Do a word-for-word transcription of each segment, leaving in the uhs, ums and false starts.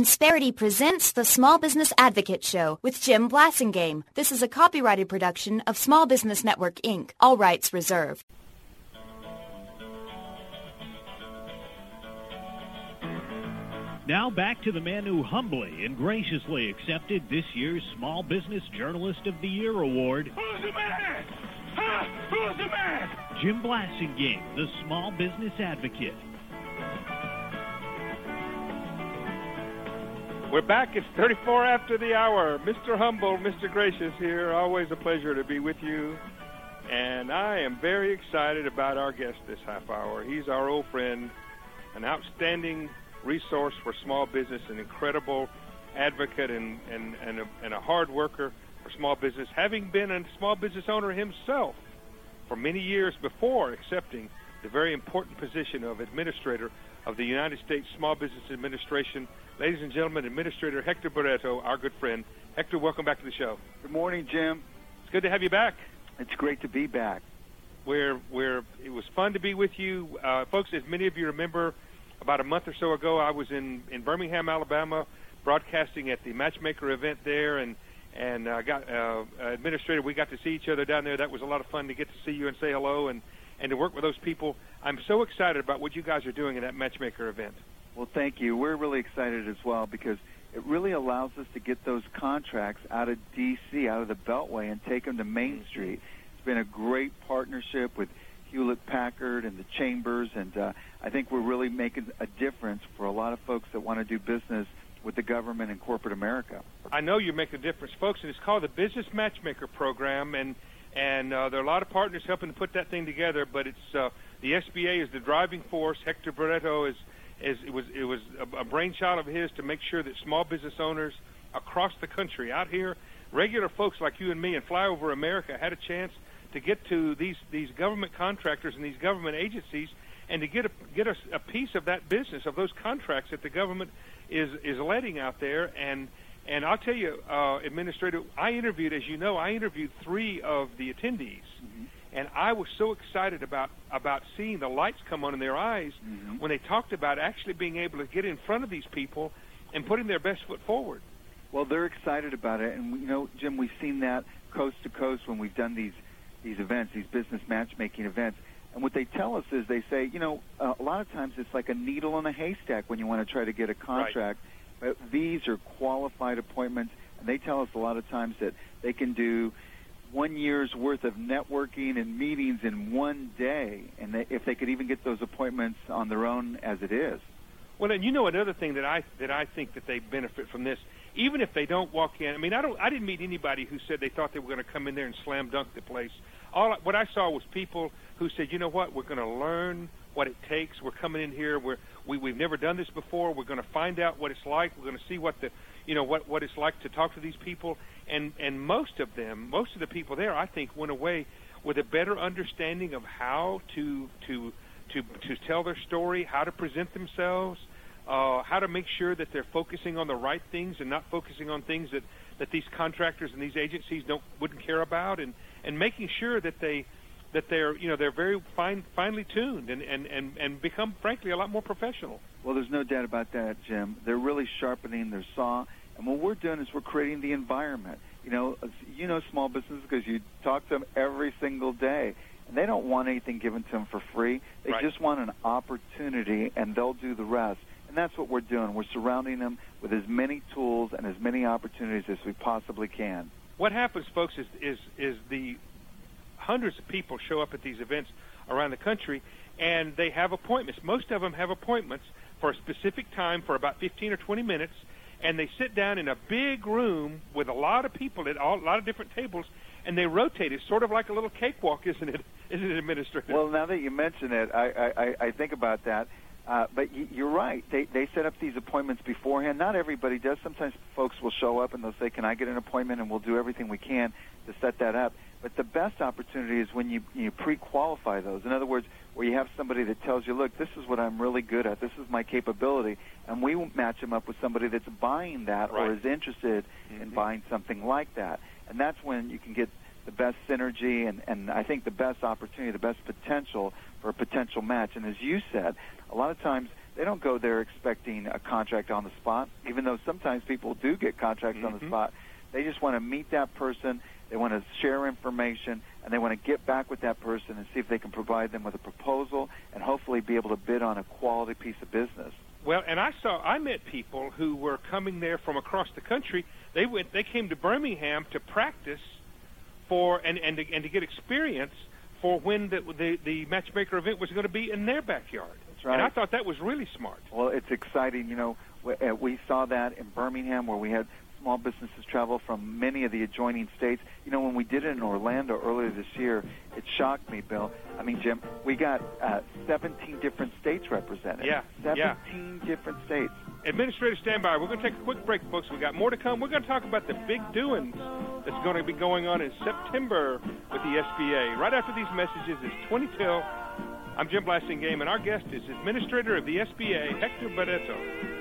Insperity presents the Small Business Advocate Show with Jim Blasingame. This is a copyrighted production of Small Business Network, Incorporated. All rights reserved. Now back to the man who humbly and graciously accepted this year's Small Business Journalist of the Year award. Who's the man? Huh? Who's the man? Jim Blasingame, the Small Business Advocate. We're back. It's thirty-four after the hour. Mister Humble, Mister Gracious here. Always a pleasure to be with you. And I am very excited about our guest this half hour. He's our old friend, an outstanding resource for small business, an incredible advocate and, and, and, a, and a hard worker for small business, having been a small business owner himself for many years before accepting the very important position of Administrator of the United States Small Business Administration. Ladies and gentlemen, Administrator Hector Barreto, our good friend. Hector, welcome back to the show. Good morning, Jim. It's good to have you back. It's great to be back. We're, we're, it was fun to be with you. Uh, folks, as many of you remember, about a month or so ago, I was in, in Birmingham, Alabama, broadcasting at the Matchmaker event there, and and uh, got uh, Administrator, we got to see each other down there. That was a lot of fun to get to see you and say hello and, and to work with those people. I'm so excited about what you guys are doing in that Matchmaker event. Well, thank you. We're really excited as well because it really allows us to get those contracts out of D C, out of the Beltway, and take them to Main Street. It's been a great partnership with Hewlett-Packard and the Chambers, and uh, I think we're really making a difference for a lot of folks that want to do business with the government and corporate America. I know you make a difference, folks, and it's called the Business Matchmaker Program, and and uh, there are a lot of partners helping to put that thing together, but it's uh, the S B A is the driving force. Hector Barreto is, is it was it was a, a brainchild of his to make sure that small business owners across the country out here, regular folks like you and me and Flyover America, had a chance to get to these, these government contractors and these government agencies and to get a, get a, a piece of that business, of those contracts that the government is, is letting out there. And and I'll tell you, uh, Administrator, I interviewed, as you know, I interviewed three of the attendees, mm-hmm. and I was so excited about, about seeing the lights come on in their eyes mm-hmm. when they talked about actually being able to get in front of these people and putting their best foot forward. Well, they're excited about it, and, you know, Jim, we've seen that coast to coast when we've done these these events, these business matchmaking events. And what they tell us is they say, you know, uh, a lot of times it's like a needle in a haystack when you want to try to get a contract. Right. But these are qualified appointments, and they tell us a lot of times that they can do one year's worth of networking and meetings in one day, and they, if they could even get those appointments on their own as it is. Well, and you know another thing that I that I think that they benefit from this, even if they don't walk in. I mean, I don't. I didn't meet anybody who said they thought they were going to come in there and slam dunk the place. All what I saw was people who said, you know what, we're going to learn what it takes. We're coming in here. We're, we we've never done this before. We're going to find out what it's like. We're going to see what the, you know, what what it's like to talk to these people. And and most of them, most of the people there, I think, went away with a better understanding of how to to to to tell their story, how to present themselves. Uh, how to make sure that they're focusing on the right things and not focusing on things that, that these contractors and these agencies don't wouldn't care about, and, and making sure that they that they're you know they're very fine finely tuned and, and, and, and become frankly a lot more professional. Well, there's no doubt about that, Jim. They're really sharpening their saw, and what we're doing is we're creating the environment. You know, you know small businesses because you talk to them every single day. And they don't want anything given to them for free. They right. just want an opportunity, and they'll do the rest. And that's what we're doing. We're surrounding them with as many tools and as many opportunities as we possibly can. What happens, folks, is, is, is the hundreds of people show up at these events around the country, and they have appointments. Most of them have appointments for a specific time for about fifteen or twenty minutes, and they sit down in a big room with a lot of people at all, a lot of different tables, and they rotate. It's sort of like a little cakewalk, isn't it, isn't it, Administrator? Well, now that you mention it, I, I, I think about that. Uh, but you're right. They they set up these appointments beforehand. Not everybody does. Sometimes folks will show up and they'll say, can I get an appointment? And we'll do everything we can to set that up. But the best opportunity is when you, you pre-qualify those. In other words, where you have somebody that tells you, look, this is what I'm really good at. This is my capability. And we match them up with somebody that's buying that right. or is interested mm-hmm. in buying something like that. And that's when you can get the best synergy and, and I think the best opportunity, the best potential for a potential match. And as you said, a lot of times they don't go there expecting a contract on the spot, even though sometimes people do get contracts mm-hmm. on the spot. They just want to meet that person, they want to share information, and they want to get back with that person and see if they can provide them with a proposal and hopefully be able to bid on a quality piece of business. Well, and I saw, I met people who were coming there from across the country. They went, they came to Birmingham to practice for and and to, and to get experience for when the, the the matchmaker event was going to be in their backyard. That's right. And I thought that was really smart. Well, it's exciting. You know, we, uh, we saw that in Birmingham where we had small businesses travel from many of the adjoining states. You know, when we did it in Orlando earlier this year, it shocked me, Bill. I mean, Jim, we got uh, seventeen different states represented. Yeah, seventeen yeah. different states. Administrator, stand by. We're going to take a quick break, folks. We got more to come. We're going to talk about the big doings that's going to be going on in September with the S B A. Right after these messages is twenty till. I'm Jim Blasingame, and our guest is Administrator of the S B A, Hector Barreto.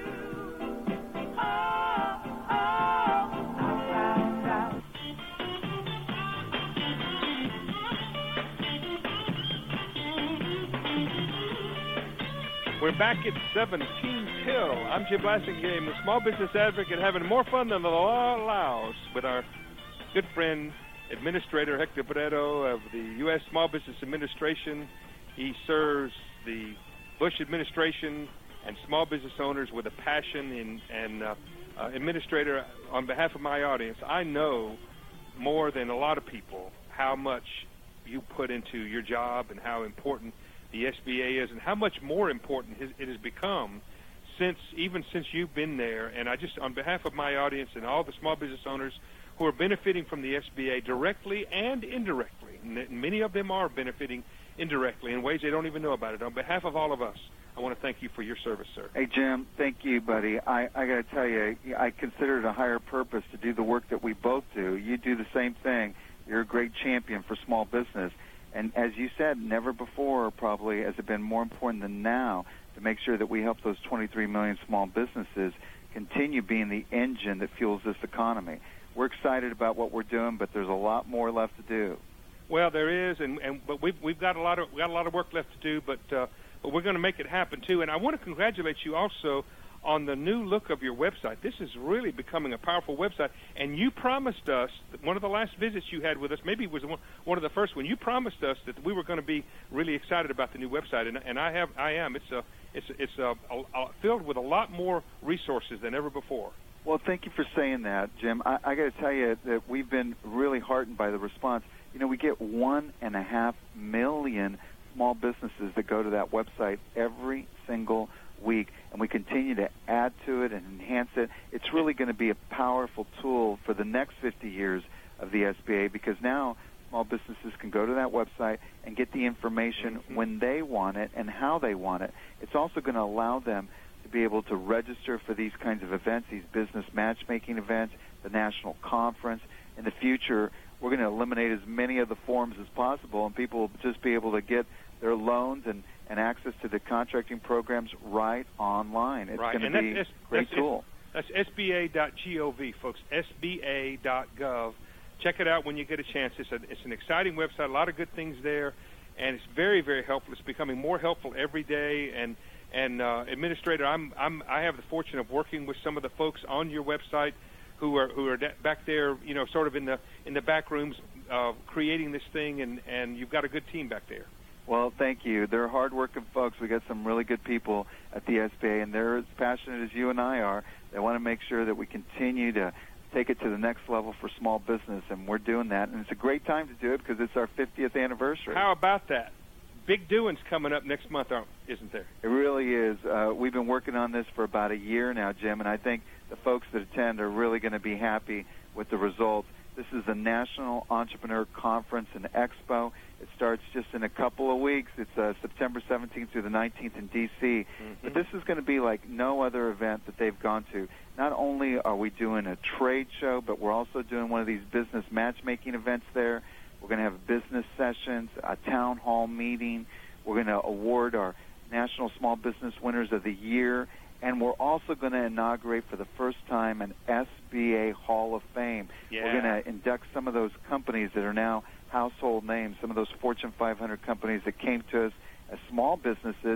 We're back at seventeen till. I'm Jim Blasingame, the small business advocate, having more fun than the law allows with our good friend, Administrator Hector Barreto of the U S Small Business Administration. He serves the Bush administration and small business owners with a passion. In, and uh, uh, Administrator, on behalf of my audience, I know more than a lot of people how much you put into your job and how important the S B A is, and how much more important it has become since even since you've been there. And I just, on behalf of my audience and all the small business owners who are benefiting from the S B A directly and indirectly, and many of them are benefiting indirectly in ways they don't even know about it. On behalf of all of us, I want to thank you for your service, sir. Hey, Jim, thank you, buddy. I, I got to tell you, I consider it a higher purpose to do the work that we both do. You do the same thing. You're a great champion for small business. And as you said, never before probably has it been more important than now to make sure that we help those twenty-three million small businesses continue being the engine that fuels this economy. We're excited about what we're doing, but there's a lot more left to do. Well, there is, and, and but we've we've got a lot of we got a lot of work left to do, but uh, but we're going to make it happen too. And I want to congratulate you also on the new look of your website. This is really becoming a powerful website. And you promised us that one of the last visits you had with us, maybe it was one, one of the first one, you promised us that we were going to be really excited about the new website, and, and I have, I am. It's a, it's a, it's a, a, a filled with a lot more resources than ever before. Well, thank you for saying that, Jim. I, I got to tell you that we've been really heartened by the response. You know, we get one and a half million small businesses that go to that website every single week, and we continue to add to it and enhance it. It's really going to be a powerful tool for the next fifty years of the S B A, because now small businesses can go to that website and get the information mm-hmm. when they want it and how they want it. It's also going to allow them to be able to register for these kinds of events, these business matchmaking events, the national conference. In the future, we're going to eliminate as many of the forms as possible, and people will just be able to get their loans and and access to the contracting programs right online. It's right. going to be a great that's, tool. That's S B A dot gov, folks, S B A dot gov. Check it out when you get a chance. It's, a, it's an exciting website, a lot of good things there, and it's very, very helpful. It's becoming more helpful every day. And, and uh, Administrator, I'm, I'm, I have the fortune of working with some of the folks on your website who are who are back there, you know, sort of in the in the back rooms uh, creating this thing, and, and you've got a good team back there. Well, thank you. They're hard-working folks. We got some really good people at the S B A, and they're as passionate as you and I are. They want to make sure that we continue to take it to the next level for small business, and we're doing that. And it's a great time to do it because it's our fiftieth anniversary. How about that? Big doings coming up next month, isn't there? It really is. Uh, we've been working on this for about a year now, Jim, and I think the folks that attend are really going to be happy with the results. This is the National Entrepreneur Conference and Expo. It starts just in a couple of weeks. It's uh, September seventeenth through the nineteenth in D C Mm-hmm. But this is going to be like no other event that they've gone to. Not only are we doing a trade show, but we're also doing one of these business matchmaking events there. We're going to have business sessions, a town hall meeting. We're going to award our National Small Business Winners of the Year. And we're also going to inaugurate for the first time an S B A Hall of Fame. Yeah. We're going to induct some of those companies that are now household names, some of those Fortune five hundred companies that came to us as small businesses,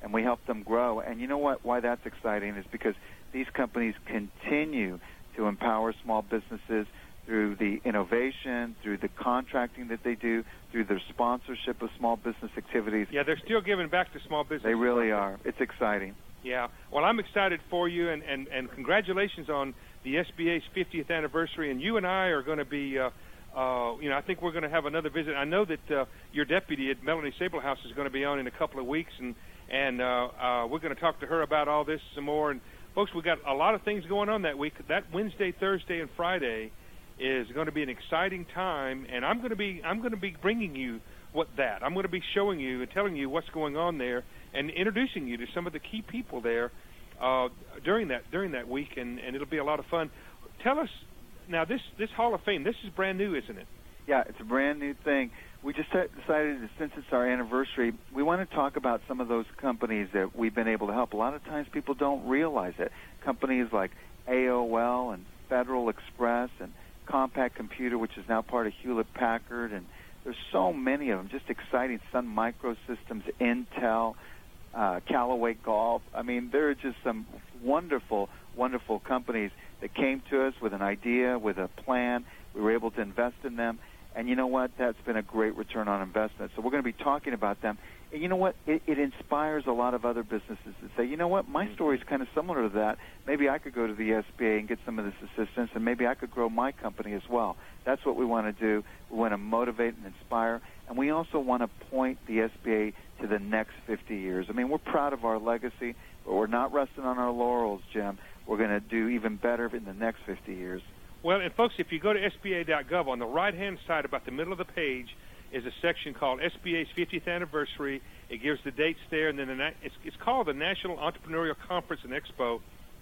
and we help them grow. And you know what? Why that's exciting is because these companies continue to empower small businesses through the innovation, through the contracting that they do, through their sponsorship of small business activities. Yeah, they're still giving back to small business. They really are. It's exciting. Yeah. Well, I'm excited for you, and, and, and congratulations on the S B A's fiftieth anniversary. And you and I are going to be, uh, uh, you know, I think we're going to have another visit. I know that uh, your deputy at Melanie Sablehouse is going to be on in a couple of weeks, and, and uh, uh, we're going to talk to her about all this some more. And, folks, we've got a lot of things going on that week. That Wednesday, Thursday, and Friday is going to be an exciting time, and I'm going to be I'm going to be bringing you what that. I'm going to be showing you and telling you what's going on there and introducing you to some of the key people there uh, during that during that week, and, and it'll be a lot of fun. Tell us now, this this Hall of Fame, this is brand new, isn't it? Yeah, it's a brand new thing. We just decided that since it's our anniversary, we want to talk about some of those companies that we've been able to help. A lot of times people don't realize it. Companies like A O L and Federal Express and Compaq Computer, which is now part of Hewlett-Packard, and there's so many of them, just exciting. Sun Microsystems, Intel, uh, Callaway Golf. I mean, there are just some wonderful, wonderful companies that came to us with an idea, with a plan. We were able to invest in them, and you know what? That's been a great return on investment. So we're going to be talking about them. And you know what? It, it inspires a lot of other businesses to say, you know what? My story is kind of similar to that. Maybe I could go to the S B A and get some of this assistance, and maybe I could grow my company as well. That's what we want to do. We want to motivate and inspire, and we also want to point the S B A to the next fifty years. I mean, we're proud of our legacy, but we're not resting on our laurels, Jim. We're going to do even better in the next fifty years. Well, and folks, if you go to S B A dot gov, on the right-hand side, about the middle of the page, is a section called S B A's fiftieth Anniversary. It gives the dates there, and then the, it's, it's called the National Entrepreneurial Conference and Expo.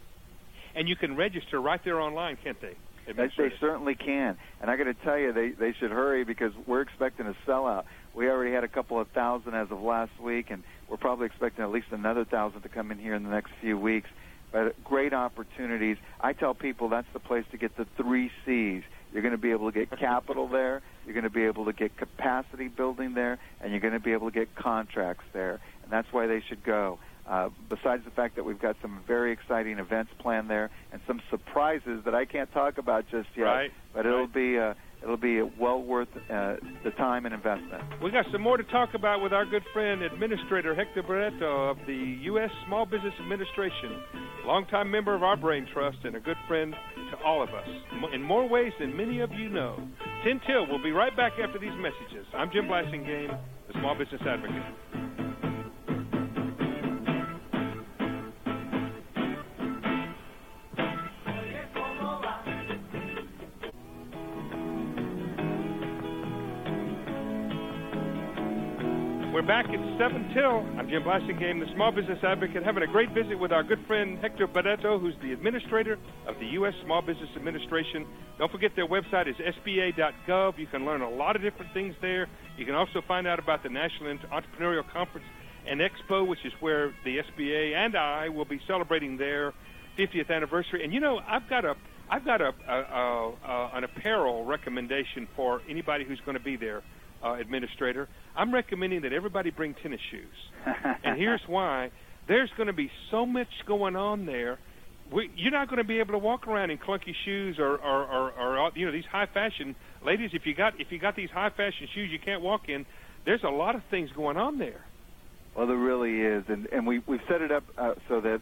And you can register right there online, can't they? They, they certainly can. And I got to tell you, they, they should hurry because we're expecting a sellout. We already had a couple of thousand as of last week, and we're probably expecting at least another thousand to come in here in the next few weeks. But great opportunities. I tell people that's the place to get the three C's. You're going to be able to get capital there, you're going to be able to get capacity building there, and you're going to be able to get contracts there. And that's why they should go. Uh, besides the fact that we've got some very exciting events planned there and some surprises that I can't talk about just yet, right, but it'll right. be uh, it'll be well worth uh, the time and investment. We got some more to talk about with our good friend, Administrator Hector Barreto of the U S Small Business Administration, longtime member of our Brain Trust and a good friend to all of us, in more ways than many of you know. ten till, we'll be right back after these messages. I'm Jim Blasingame, the Small Business Advocate. We're back at seven till. I'm Jim Blasingame, the Small Business Advocate, having a great visit with our good friend Hector Barreto, who's the administrator of the U S Small Business Administration. Don't forget their website is S B A dot gov. You can learn a lot of different things there. You can also find out about the National Entrepreneurial Conference and Expo, which is where the S B A and I will be celebrating their fiftieth anniversary. And, you know, I've got a I've got a, a, a, a an apparel recommendation for anybody who's going to be there. Uh, administrator, I'm recommending that everybody bring tennis shoes. And here's why. There's going to be so much going on there. We, you're not going to be able to walk around in clunky shoes or, or, or, or you know, these high fashion. Ladies, if you got if you got these high fashion shoes you can't walk in, there's a lot of things going on there. Well, there really is. And, and we, we've set it up uh, so that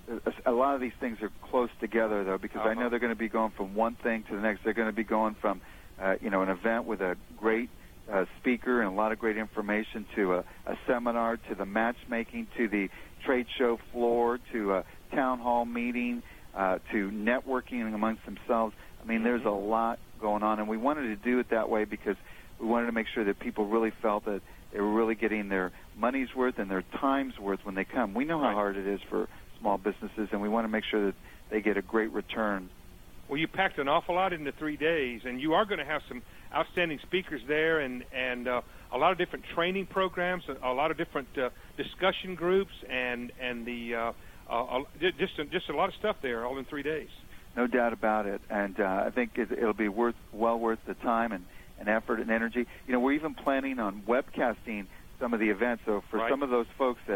a lot of these things are close together, though, because uh-huh. I know they're going to be going from one thing to the next. They're going to be going from, uh, you know, an event with a great Uh, speaker and a lot of great information to a, a seminar, to the matchmaking, to the trade show floor, to a town hall meeting, uh, to networking amongst themselves. I mean, there's a lot going on, and we wanted to do it that way because we wanted to make sure that people really felt that they were really getting their money's worth and their time's worth when they come. We know how hard it is for small businesses, and we want to make sure that they get a great return. Well, you packed an awful lot into three days, and you are going to have some outstanding speakers there and, and uh, a lot of different training programs, a, a lot of different uh, discussion groups, and, and the uh, uh, just, just a lot of stuff there all in three days. No doubt about it, and uh, I think it, it'll be worth well worth the time and, and effort and energy. You know, we're even planning on webcasting some of the events, so for right. some of those folks that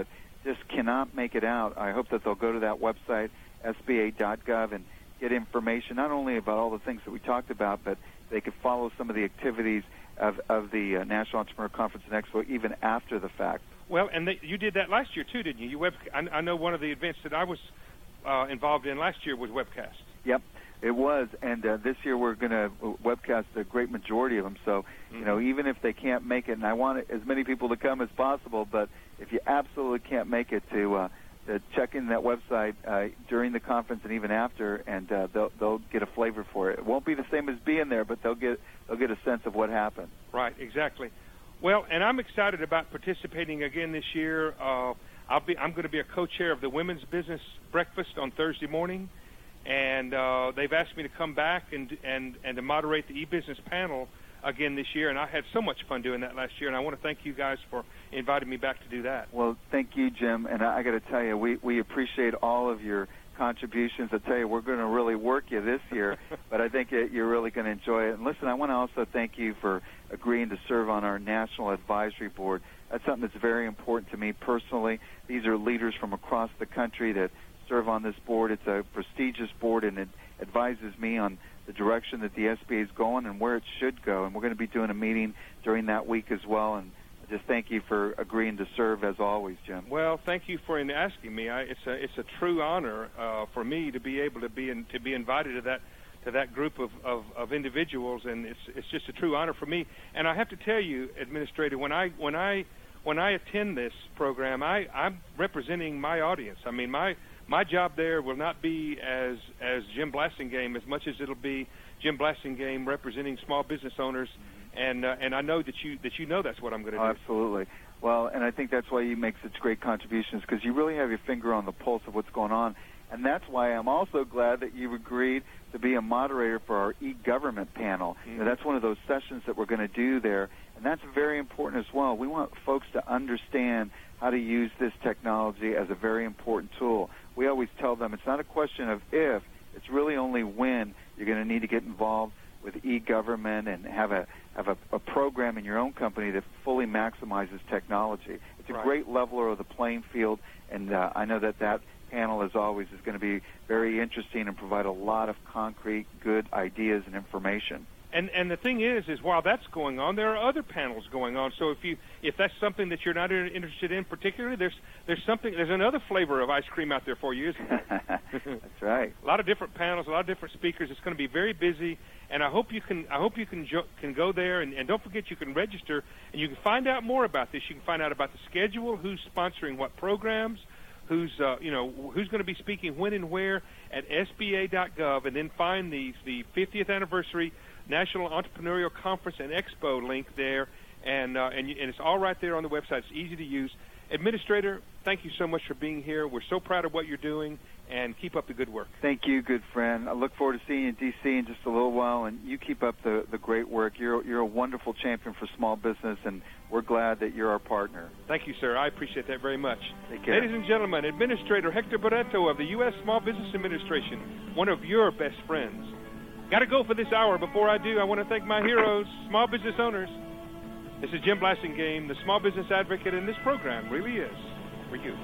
just cannot make it out, I hope that they'll go to that website, S B A dot gov, and get information not only about all the things that we talked about, but they could follow some of the activities of, of the uh, National Entrepreneur Conference and Expo even after the fact. Well, and they, you did that last year too, didn't you? You web, I, I know one of the events that I was uh, involved in last year was webcast. Yep, it was, and uh, this year we're going to webcast a great majority of them. So, mm-hmm. you know, even if they can't make it, and I want as many people to come as possible, but if you absolutely can't make it, to uh, to check in that website uh, during the conference and even after, and uh, they'll they'll get a flavor for it. It won't be the same as being there, but they'll get they'll get a sense of what happened. Right, exactly. Well, and I'm excited about participating again this year. Uh, I'll be I'm going to be a co-chair of the Women's Business Breakfast on Thursday morning, and uh, they've asked me to come back and and and to moderate the e-business panel again this year, and I had so much fun doing that last year, and I want to thank you guys for inviting me back to do that. Well, thank you, Jim, and I, I got to tell you, we, we appreciate all of your contributions. I tell you, we're going to really work you this year, but I think it, you're really going to enjoy it. And listen, I want to also thank you for agreeing to serve on our National Advisory Board. That's something that's very important to me personally. These are leaders from across the country that serve on this board. It's a prestigious board, and it advises me on the direction that the S B A is going and where it should go. And we're going to be doing a meeting during that week as well. And I just thank you for agreeing to serve as always, Jim. Well, thank you for asking me. I, it's a it's a true honor uh, for me to be able to be in, to be invited to that to that group of, of, of individuals, and it's it's just a true honor for me. And I have to tell you, Administrator, when I when I when I attend this program, I, I'm representing my audience. I mean, my My job there will not be as as Jim Blasingame as much as it'll be Jim Blasingame representing small business owners, mm-hmm. and uh, and I know that you that you know that's what I'm going to oh, do. Absolutely. Well, and I think that's why you make such great contributions, because you really have your finger on the pulse of what's going on, and that's why I'm also glad that you've agreed to be a moderator for our e-government panel. Mm-hmm. You know, that's one of those sessions that we're going to do there, and that's very important as well. We want folks to understand how to use this technology as a very important tool. We always tell them it's not a question of if, it's really only when you're going to need to get involved with e-government and have a have a, a program in your own company that fully maximizes technology. It's a right. great leveler of the playing field, and uh, I know that that panel, as always, is going to be very interesting and provide a lot of concrete, good ideas and information. And and the thing is, is while that's going on, there are other panels going on. So if you if that's something that you're not interested in particularly, there's there's something there's another flavor of ice cream out there for you, isn't there? That's right. A lot of different panels, a lot of different speakers. It's going to be very busy, and I hope you can I hope you can jo- can go there, and, and don't forget you can register, and you can find out more about this. You can find out about the schedule, who's sponsoring what programs, who's uh, you know who's going to be speaking when and where at S B A dot gov, and then find the the fiftieth anniversary National Entrepreneurial Conference and Expo link there, and uh, and, you, and it's all right there on the website. It's easy to use. Administrator, thank you so much for being here. We're so proud of what you're doing, and keep up the good work. Thank you, good friend. I look forward to seeing you in D C in just a little while, and you keep up the, the great work. You're you're a wonderful champion for small business, and we're glad that you're our partner. Thank you, sir. I appreciate that very much. Take care. Ladies and gentlemen, Administrator Hector Barreto of the U S Small Business Administration, one of your best friends. Got to go for this hour. Before I do, I want to thank my heroes, small business owners. This is Jim Blasingame, the small business advocate, and this program really is for you.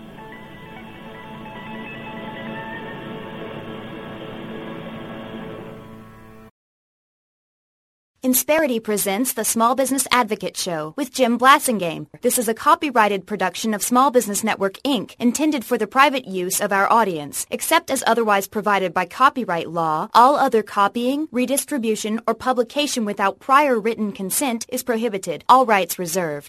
Insperity presents the Small Business Advocate Show with Jim Blasingame. This is a copyrighted production of Small Business Network, Incorporated, intended for the private use of our audience. Except as otherwise provided by copyright law, all other copying, redistribution, or publication without prior written consent is prohibited. All rights reserved.